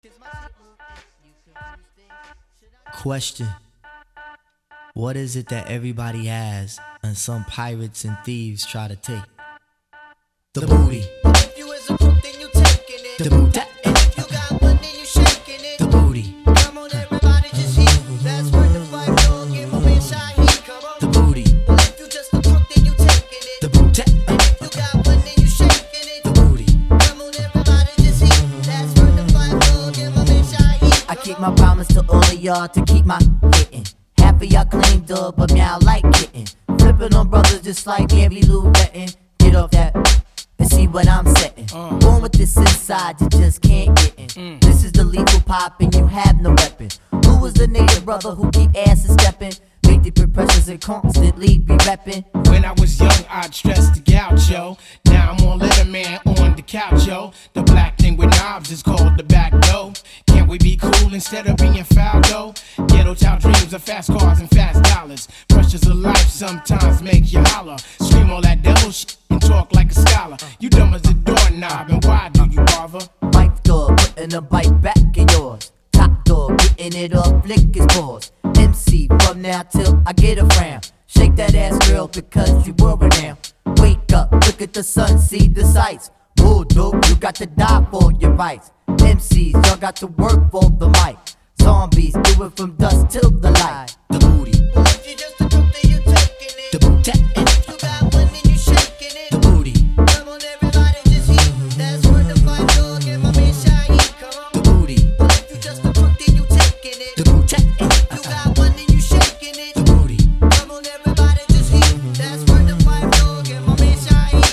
Question: what is it that everybody has and some pirates and thieves try to take? The booty. If you is a crook, then you taking it. The booty. And if you got one, then you shaking it. The booty. Come on, everybody, just heat. That's worth the fight, dog. Give my man Shaheed. Come on. The booty. Well, if you just a crook, then you taking it. The booty. And if you got one, then you shaking it. The booty. Come on, everybody, just heat. That's worth the fight, dog. Give my man Shaheed. I keep my promise to all of y'all to keep my hitting. Half of y'all claim dub, but me I like hitting. Flipping on brothers just like Gary Lou betting. Get off that and see what I'm setting. Born with this inside, you just can't get in. This is the lethal pop and you have no weapon. Who was the native brother who keep asses stepping? Make the pressures and constantly be repping. When I was young, I'd stress the gaucho. Now I'm on Letterman on the couch, yo. The black thing with knobs is called the back door. Can't we be cool instead of being foul, though? Ghetto child dreams of fast cars and fast dollars. Pressures of life sometimes make you holler. Scream all that devil shit and talk like a scholar. You dumb as a doorknob, and why do you bother? Wife dog, putting a bite back in yours. Top dog, getting it off, lick his paws. MC from now till I get a frown. Shake that ass, girl, because you worried now. Wake up, look at the sun, see the sights. Bulldog, you got to die for your rights. MCs, y'all got to work for the mic. Zombies, do it from dusk till the light. The booty. Well, if you just a crook, then you taking it. The booty. And if you got one, then you shaking it. The booty. Come on, everybody, just heat. That's worth the fight, dog. Give my man Shaheed. Come on. The booty. Well, if you just a crook, then you taking it. The booty. And if you got one, then you shaking it. The booty. Come on, everybody, just heat. That's worth the fight, dog. Give my man Shaheed.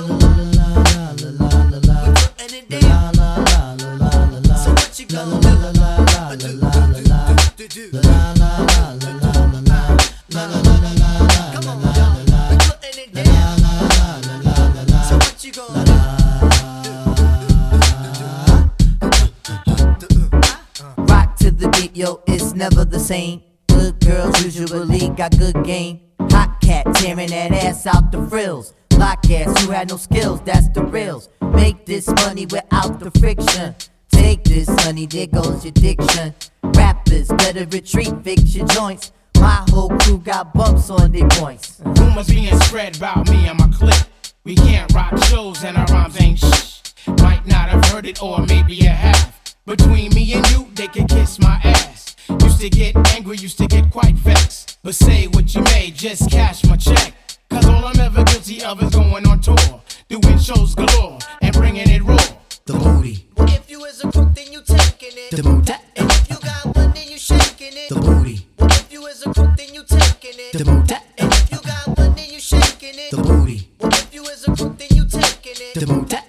We're putting it down. So what you gonna do? Come on, y'all. We're putting it down. So what you gonna do? Rock to the beat, yo, it's never the same. Good girls usually got good game. Hot cat tearing that ass out the frills. Lock ass, you had no skills, that's the reals. Make this money without the friction. Take this, honey, there goes your diction. Rappers better retreat, fix your joints. My whole crew got bumps on their points. Rumors being spread about me and my clique. We can't rock shows and our rhymes ain't shh. Might not have heard it or maybe you have. Between me and you, they can kiss my ass. Used to get angry, used to get quite vexed. But say what you may, just cash my check. Cause all I'm ever guilty of is going on tour, doing shows galore and bringing it raw. The booty. Well, if you is a crook, then you taking it. The booty. And if you got one, then you shaking it. The booty. Well, if you is a crook, then you taking it. The booty. And if you got one, then you shaking it. The booty. Well, if you is a crook, then you taking it. The booty.